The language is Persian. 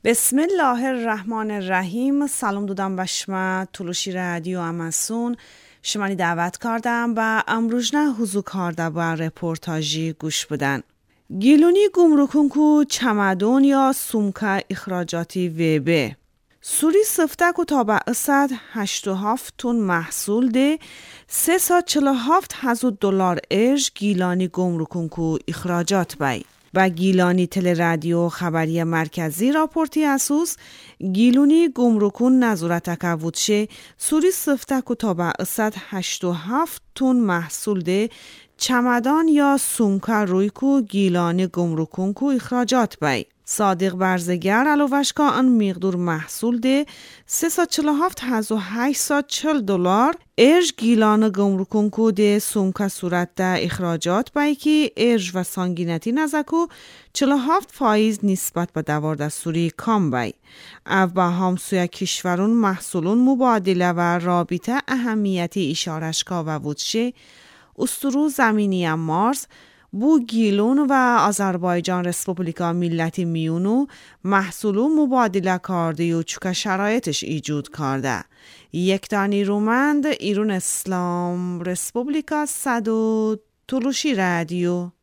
بسم الله الرحمن الرحیم. سلام دادم بشما تلوشی رادیو اماسون شمانی دعوت کردم و امروزنه حضور کرده و رپورتاجی گوش بدن. گیلونی گمرکون کو چمدون یا سومکه اخراجاتی ویبه سوری سفته کو تا به 187 تن محصول ده 347,000 دلار ارج گیلانی گمرکون کو اخراجات بای. و گیلانی تل رادیو خبری مرکزی راپورتی اسوس گیلونی گمرکون نظارت کودشه سوری سفته کو تا به 187 تن محصول ده چمدان یا سومکه روی کو گیلانی گمرکون کو اخراجات بای. صادق برزگر علاوه‌اش آن مقدار محصول ده 347,840 دلار ارج گیلان گمرکون کو ده سومکه صورت ده اخراجات بای که ارج و سانگینتی نزکو 47% نسبت به دوار سوری کام بای. او با همسوی کشورون محصولون مبادله و رابطه اهمیتی اشارشکا و وودشه استرو زمینی مارس بو گیلون و آذربایجان رسپوبلیکا ملتی میونو محصولو مبادله کرده و چوکه شرایطش ایجود کرده. یک دانی رومند ایرون اسلام رسپوبلیکا صدو تلوشی رادیو.